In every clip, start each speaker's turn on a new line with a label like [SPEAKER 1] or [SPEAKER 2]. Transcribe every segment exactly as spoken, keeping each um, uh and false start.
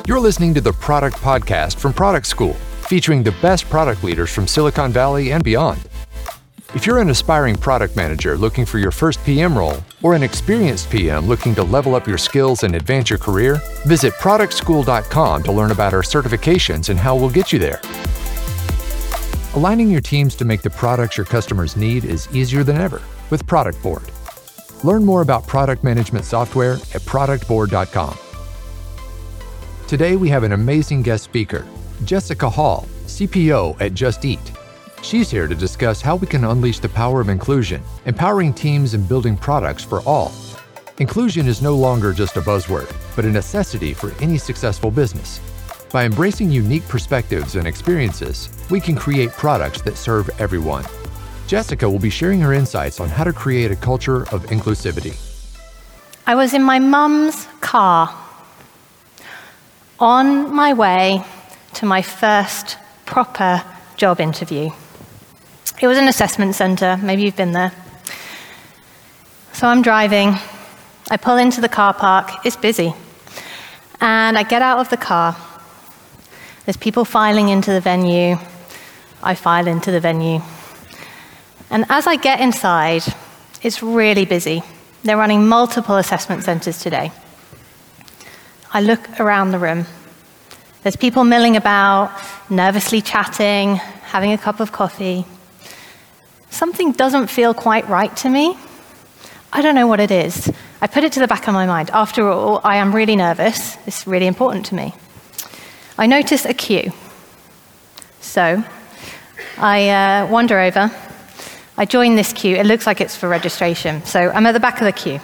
[SPEAKER 1] You're listening to the Product Podcast from Product School, featuring the best product leaders from Silicon Valley and beyond. If you're an aspiring product manager looking for your first P M role, or an experienced P M looking to level up your skills and advance your career, visit product school dot com to learn about our certifications and how we'll get you there. Aligning your teams to make the products your customers need is easier than ever with Product Board. Learn more about product management software at product board dot com. Today we have an amazing guest speaker, Jessica Hall, C P O at Just Eat. She's here to discuss how we can unleash the power of inclusion, empowering teams and building products for all. Inclusion is no longer just a buzzword, but a necessity for any successful business. By embracing unique perspectives and experiences, we can create products that serve everyone. Jessica will be sharing her insights on how to create a culture of inclusivity.
[SPEAKER 2] I was in my mum's car on my way to my first proper job interview. It was an assessment center, maybe you've been there. So I'm driving, I pull into the car park, it's busy. And I get out of the car, there's people filing into the venue, I file into the venue. And as I get inside, it's really busy. They're running multiple assessment centers today. I look around the room. There's people milling about, nervously chatting, having a cup of coffee. Something doesn't feel quite right to me. I don't know what it is. I put it to the back of my mind. After all, I am really nervous. It's really important to me. I notice a queue. So I uh, wander over. I join this queue. It looks like it's for registration. So I'm at the back of the queue.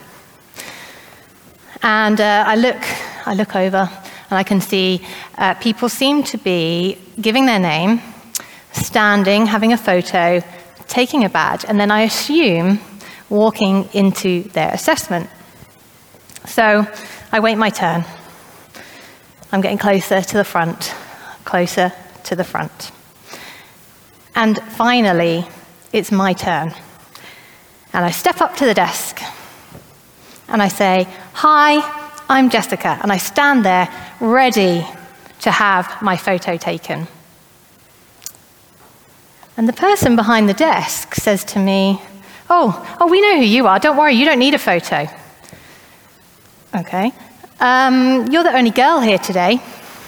[SPEAKER 2] And uh, I look, I look over, and I can see uh, people seem to be giving their name, standing, having a photo, taking a badge, and then I assume walking into their assessment. So I wait my turn. I'm getting closer to the front, closer to the front. And finally, it's my turn. And I step up to the desk, and I say, "Hi, I'm Jessica," and I stand there ready to have my photo taken. And the person behind the desk says to me, oh, oh, we know who you are. Don't worry, you don't need a photo. Okay. Um, you're the only girl here today.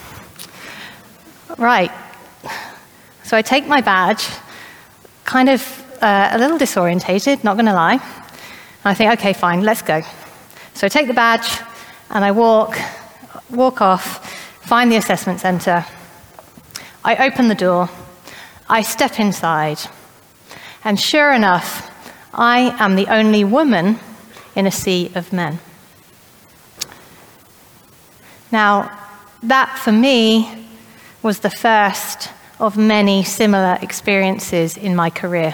[SPEAKER 2] Right. So I take my badge, kind of uh, a little disorientated, not going to lie. And I think, okay, fine, let's go. So I take the badge, and I walk, walk off, find the assessment center. I open the door. I step inside, and sure enough, I am the only woman in a sea of men. Now, that for me was the first of many similar experiences in my career.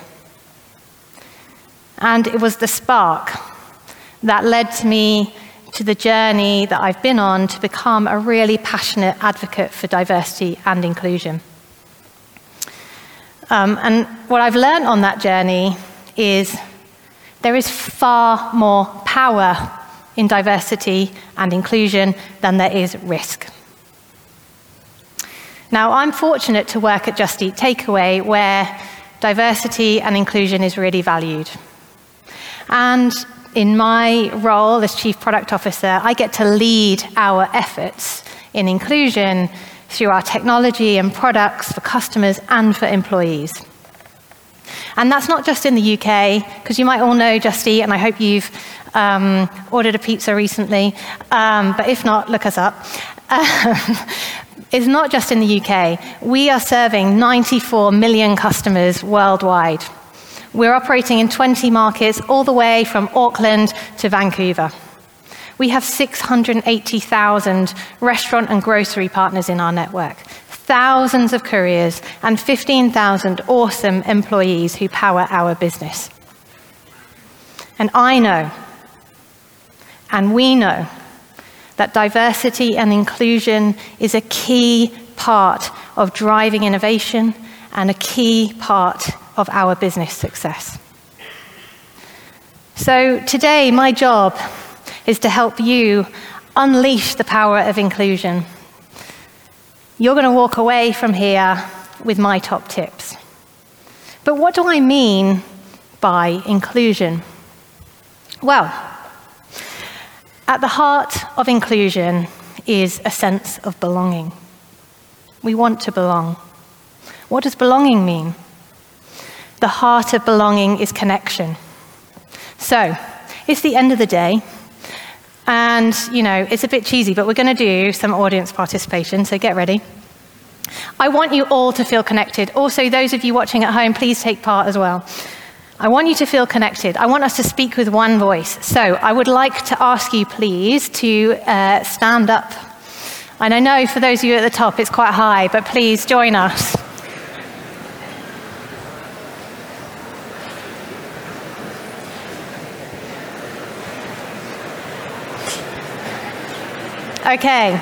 [SPEAKER 2] And it was the spark that led to me to the journey that I've been on to become a really passionate advocate for diversity and inclusion. Um, and what I've learned on that journey is there is far more power in diversity and inclusion than there is risk. Now, I'm fortunate to work at Just Eat Takeaway, where diversity and inclusion is really valued. And in my role as Chief Product Officer, I get to lead our efforts in inclusion through our technology and products for customers and for employees. And that's not just in the U K, because you might all know Just Eat, and I hope you've um, ordered a pizza recently, um, but if not, look us up. It's not just in the U K. We are serving ninety-four million customers worldwide. We're operating in twenty markets, all the way from Auckland to Vancouver. We have six hundred eighty thousand restaurant and grocery partners in our network, thousands of couriers, and fifteen thousand awesome employees who power our business. And I know, and we know, that diversity and inclusion is a key part of driving innovation and a key part of our business success. So today, my job is to help you unleash the power of inclusion you're going to walk away from here with my top tips. But what do I mean by inclusion? Well, at the heart of inclusion is a sense of belonging. We want to belong. What does belonging mean? The heart of belonging is connection. So, it's the end of the day, and, you know, it's a bit cheesy, but we're going to do some audience participation, so get ready. I want you all to feel connected. Also, those of you watching at home, please take part as well. I want you to feel connected. I want us to speak with one voice. So I would like to ask you, please, to uh, stand up. And I know for those of you at the top, it's quite high, but please join us. Okay.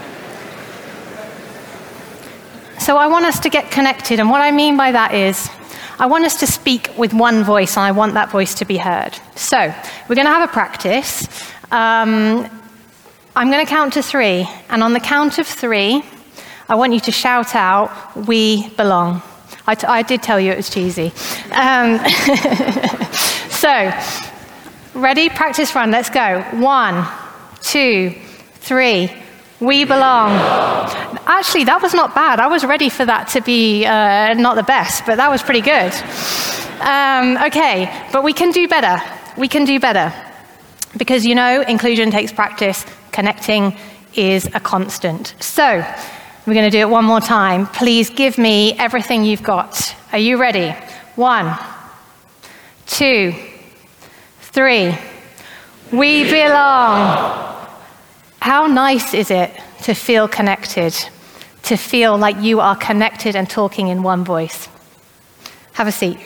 [SPEAKER 2] So I want us to get connected, and what I mean by that is, I want us to speak with one voice, and I want that voice to be heard. So we're going to have a practice. Um, I'm going to count to three, and on the count of three, I want you to shout out, "We belong." I, t- I did tell you it was cheesy. Um, so, ready? Practice run. Let's go. One, two, three. We belong. Actually, that was not bad. I was ready for that to be uh, not the best, but that was pretty good. Um, okay, but we can do better. We can do better. Because, you know, inclusion takes practice. Connecting is a constant. So, we're going to do it one more time. Please give me everything you've got. Are you ready? One, two, three. We belong. How nice is it to feel connected, to feel like you are connected and talking in one voice? Have a seat.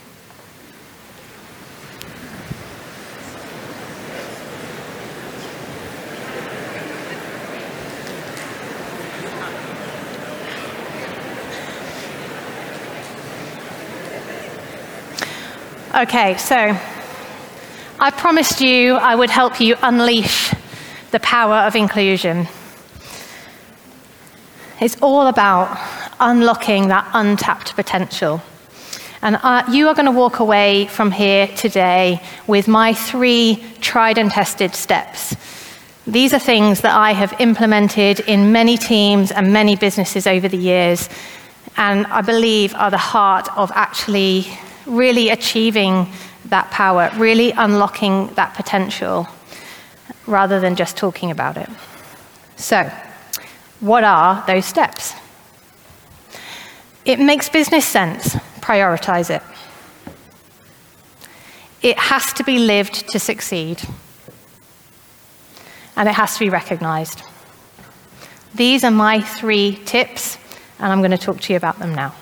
[SPEAKER 2] Okay, so I promised you I would help you unleash the power of inclusion. It's all about unlocking that untapped potential. And uh, you are going to walk away from here today with my three tried and tested steps. These are things that I have implemented in many teams and many businesses over the years, and I believe are the heart of actually really achieving that power, really unlocking that potential, rather than just talking about it. So, what are those steps? It makes business sense. Prioritize it. It has to be lived to succeed. And it has to be recognized. These are my three tips, and I'm going to talk to you about them now.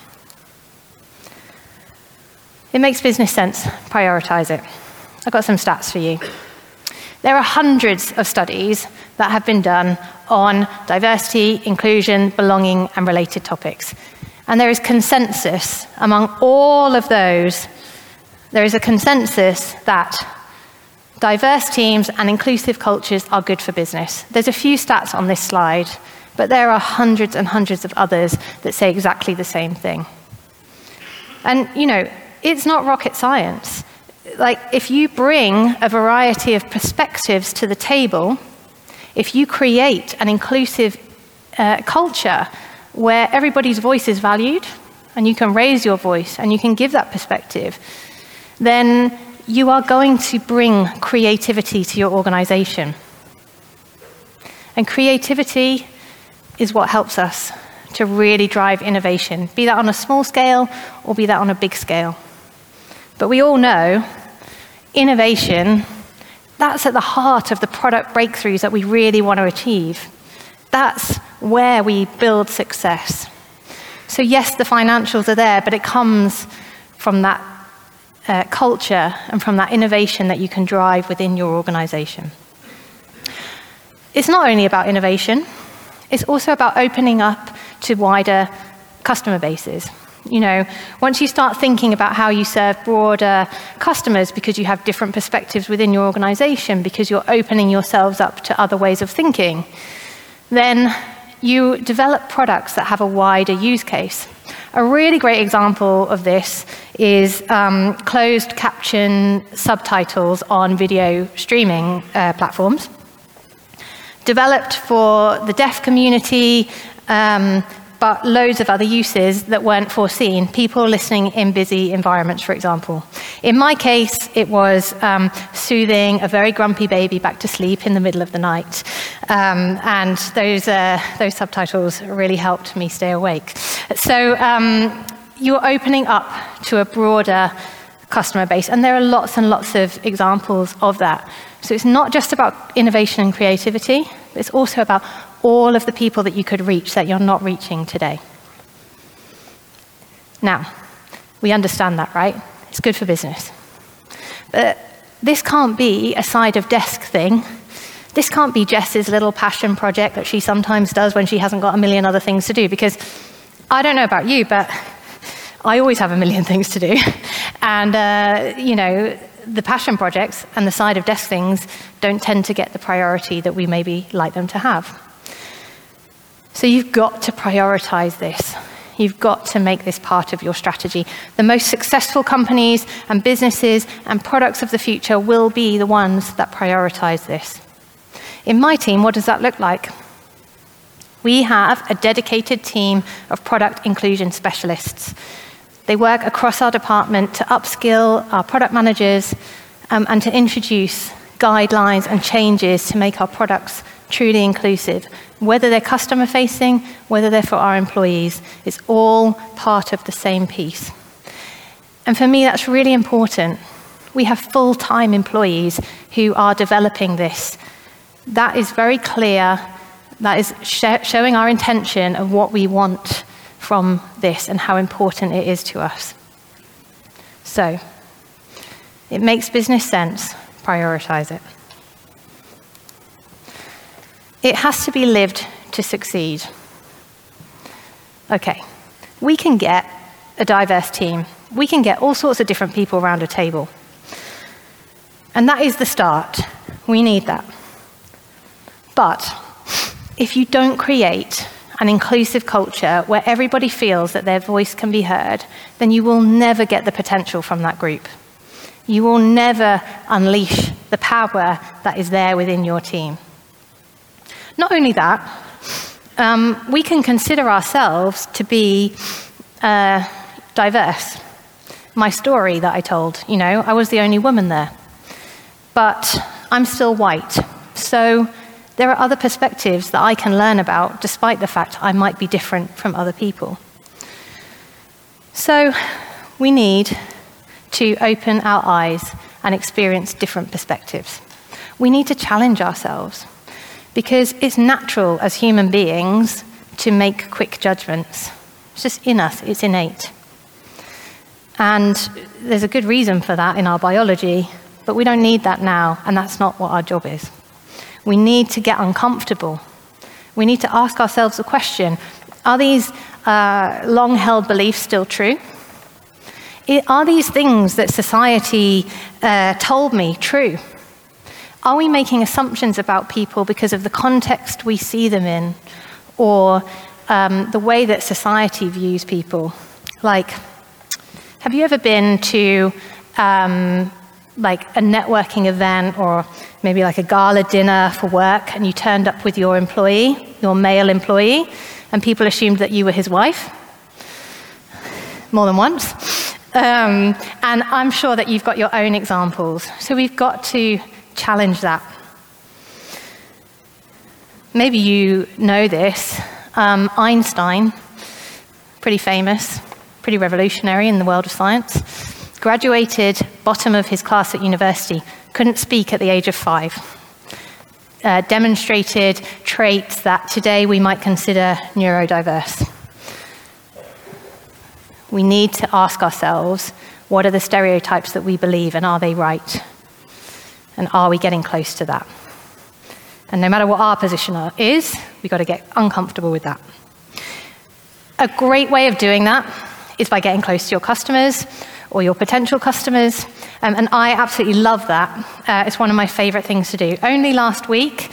[SPEAKER 2] It makes business sense. Prioritize it. I've got some stats for you. There are hundreds of studies that have been done on diversity, inclusion, belonging, and related topics. And there is consensus among all of those. There is a consensus that diverse teams and inclusive cultures are good for business. There's a few stats on this slide, but there are hundreds and hundreds of others that say exactly the same thing. And, you know, it's not rocket science. Like, if you bring a variety of perspectives to the table, if you create an inclusive uh, culture where everybody's voice is valued, and you can raise your voice, and you can give that perspective, then you are going to bring creativity to your organization. And creativity is what helps us to really drive innovation, be that on a small scale or be that on a big scale. But we all know innovation, that's at the heart of the product breakthroughs that we really want to achieve. That's where we build success. So yes, the financials are there, but it comes from that uh, culture and from that innovation that you can drive within your organization. It's not only about innovation, it's also about opening up to wider customer bases. You know, once you start thinking about how you serve broader customers because you have different perspectives within your organization, because you're opening yourselves up to other ways of thinking, then you develop products that have a wider use case. A really great example of this is um, closed caption subtitles on video streaming uh, platforms. Developed for the deaf community, um, but loads of other uses that weren't foreseen. People listening in busy environments, for example. In my case, it was um, soothing a very grumpy baby back to sleep in the middle of the night. Um, and those, uh, those subtitles really helped me stay awake. So um, you're opening up to a broader customer base, and there are lots and lots of examples of that. So it's not just about innovation and creativity, but it's also about all of the people that you could reach that you're not reaching today. Now, we understand that, right? It's good for business. But this can't be a side of desk thing. This can't be Jess's little passion project that she sometimes does when she hasn't got a million other things to do, because I don't know about you, but I always have a million things to do. And, uh, you know, the passion projects and the side of desk things don't tend to get the priority that we maybe like them to have. So you've got to prioritize this. You've got to make this part of your strategy. The most successful companies and businesses and products of the future will be the ones that prioritize this. In my team, what does that look like? We have a dedicated team of product inclusion specialists. They work across our department to upskill our product managers um, and to introduce guidelines and changes to make our products truly inclusive. Whether they're customer-facing, whether they're for our employees, it's all part of the same piece. And for me, that's really important. We have full-time employees who are developing this. That is very clear. That is sh- showing our intention of what we want from this and how important it is to us. So, it makes business sense. Prioritize it. It has to be lived to succeed. Okay, we can get a diverse team. We can get all sorts of different people around a table. And that is the start. We need that. But if you don't create an inclusive culture where everybody feels that their voice can be heard, then you will never get the potential from that group. You will never unleash the power that is there within your team. Not only that, um, we can consider ourselves to be uh, diverse. My story that I told, you know, I was the only woman there. But I'm still white. So there are other perspectives that I can learn about, despite the fact I might be different from other people. So we need to open our eyes and experience different perspectives. We need to challenge ourselves, because it's natural as human beings to make quick judgments. It's just in us, it's innate. And there's a good reason for that in our biology, but we don't need that now, and that's not what our job is. We need to get uncomfortable. We need to ask ourselves the question, are these uh, long-held beliefs still true? Are these things that society uh, told me true? Are we making assumptions about people because of the context we see them in, or um, the way that society views people? Like, have you ever been to um, like a networking event or maybe like a gala dinner for work, and you turned up with your employee, your male employee, and people assumed that you were his wife? More than once. Um, and I'm sure that you've got your own examples. So we've got to challenge that. Maybe you know this. Um, Einstein, pretty famous, pretty revolutionary in the world of science, graduated bottom of his class at university, couldn't speak at the age of five, uh, demonstrated traits that today we might consider neurodiverse. We need to ask ourselves, what are the stereotypes that we believe, and are they right? And are we getting close to that? And no matter what our position is, we've got to get uncomfortable with that. A great way of doing that is by getting close to your customers or your potential customers. Um, and I absolutely love that. Uh, it's one of my favorite things to do. Only last week,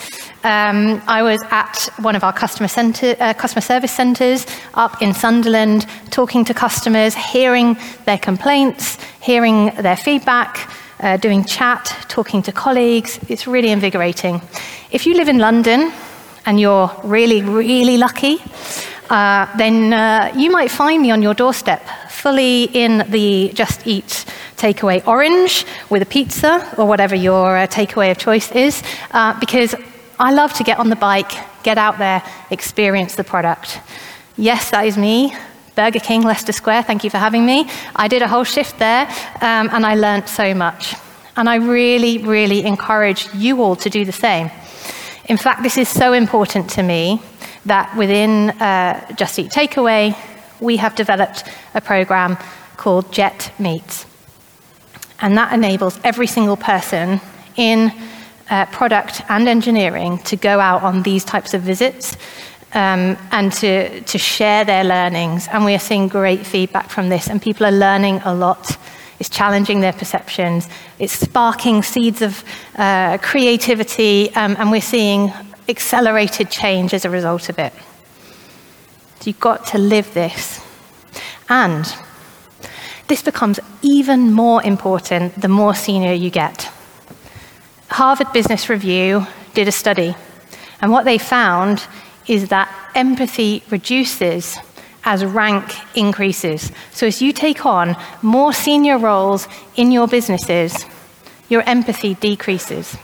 [SPEAKER 2] Um, I was at one of our customer, center, uh, customer service centres up in Sunderland, talking to customers, hearing their complaints, hearing their feedback, uh, doing chat, talking to colleagues. It's really invigorating. If you live in London and you're really, really lucky, uh, then uh, you might find me on your doorstep, fully in the Just Eat takeaway orange with a pizza or whatever your uh, takeaway of choice is, uh, because I love to get on the bike, get out there, experience the product. Yes, that is me. Burger King, Leicester Square, thank you for having me. I did a whole shift there, um, and I learnt so much. And I really, really encourage you all to do the same. In fact, this is so important to me that within uh, Just Eat Takeaway, we have developed a program called Jet Meets. And that enables every single person in uh, product and engineering to go out on these types of visits um, and to, to share their learnings. And we are seeing great feedback from this, and people are learning a lot. It's challenging their perceptions. It's sparking seeds of uh, creativity, um, and we're seeing accelerated change as a result of it. So you've got to live this. And this becomes even more important the more senior you get. Harvard Business Review did a study, and what they found is that empathy reduces as rank increases. So as you take on more senior roles in your businesses, your empathy decreases.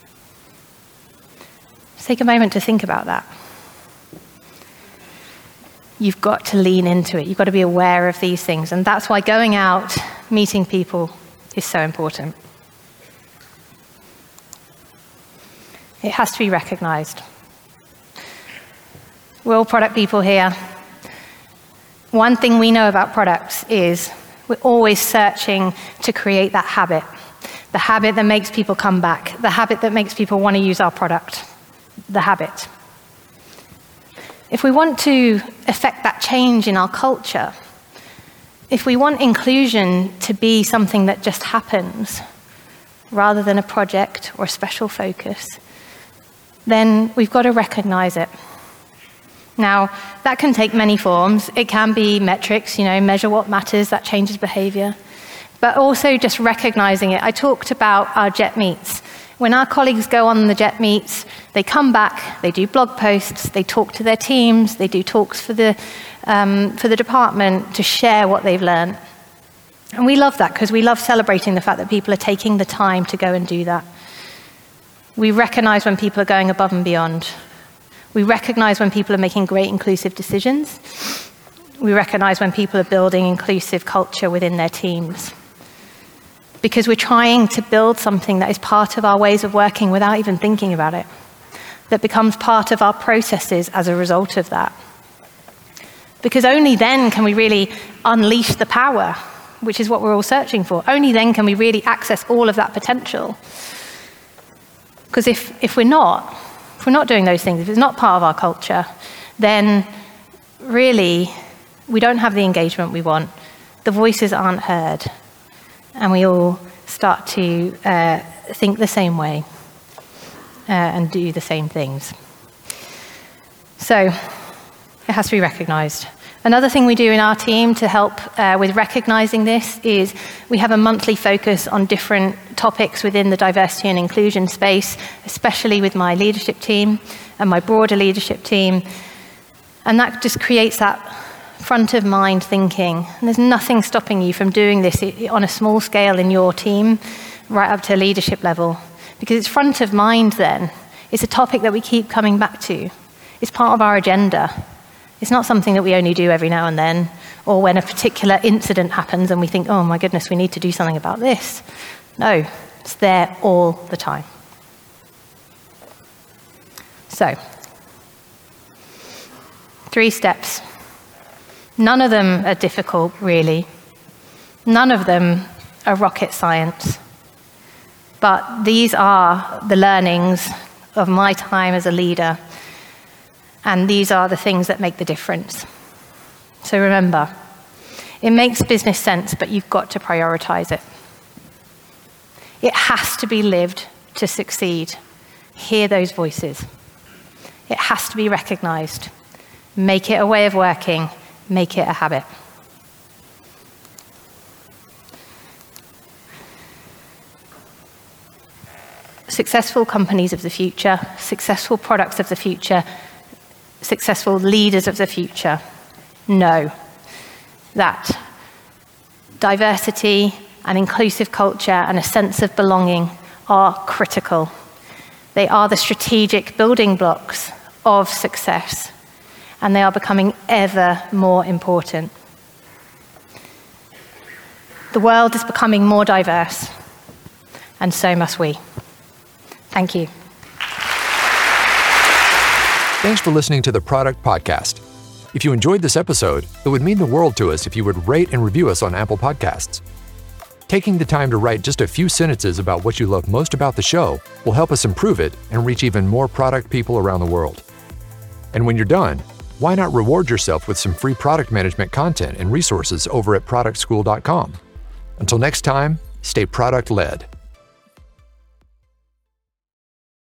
[SPEAKER 2] Let's take a moment to think about that. You've got to lean into it. You've got to be aware of these things. And that's why going out, meeting people is so important. It has to be recognized. We're all product people here. One thing we know about products is we're always searching to create that habit. The habit that makes people come back. The habit that makes people want to use our product. The habit. If we want to affect that change in our culture, if we want inclusion to be something that just happens, rather than a project or a special focus, then we've got to recognize it. Now, that can take many forms. It can be metrics, you know, measure what matters, that changes behavior. But also just recognizing it. I talked about our Jet Meets. When our colleagues go on the Jet Meets, they come back, they do blog posts, they talk to their teams, they do talks for the, um, for the department to share what they've learned. And we love that because we love celebrating the fact that people are taking the time to go and do that. We recognize when people are going above and beyond. We recognize when people are making great inclusive decisions. We recognize when people are building inclusive culture within their teams. Because we're trying to build something that is part of our ways of working without even thinking about it, that becomes part of our processes as a result of that. Because only then can we really unleash the power, which is what we're all searching for. Only then can we really access all of that potential. Because if, if we're not, if we're not doing those things, if it's not part of our culture, then really we don't have the engagement we want. The voices aren't heard. And we all start to uh, think the same way uh, and do the same things. So it has to be recognized. Another thing we do in our team to help uh, with recognizing this is we have a monthly focus on different topics within the diversity and inclusion space, especially with my leadership team and my broader leadership team. And that just creates that front of mind thinking. And there's nothing stopping you from doing this on a small scale in your team, right up to leadership level. Because it's front of mind then. It's a topic that we keep coming back to. It's part of our agenda. It's not something that we only do every now and then, or when a particular incident happens and we think, oh my goodness, we need to do something about this. No, it's there all the time. So, three steps. None of them are difficult, really. None of them are rocket science. But these are the learnings of my time as a leader. And these are the things that make the difference. So remember, it makes business sense, but you've got to prioritize it. It has to be lived to succeed. Hear those voices. It has to be recognized. Make it a way of working. Make it a habit. Successful companies of the future, successful products of the future, successful leaders of the future know that diversity and inclusive culture and a sense of belonging are critical. They are the strategic building blocks of success, and they are becoming ever more important. The world is becoming more diverse, and so must we. Thank you.
[SPEAKER 1] Thanks for listening to the Product Podcast. If you enjoyed this episode, it would mean the world to us if you would rate and review us on Apple Podcasts. Taking the time to write just a few sentences about what you love most about the show will help us improve it and reach even more product people around the world. And when you're done, why not reward yourself with some free product management content and resources over at product school dot com? Until next time, stay product-led.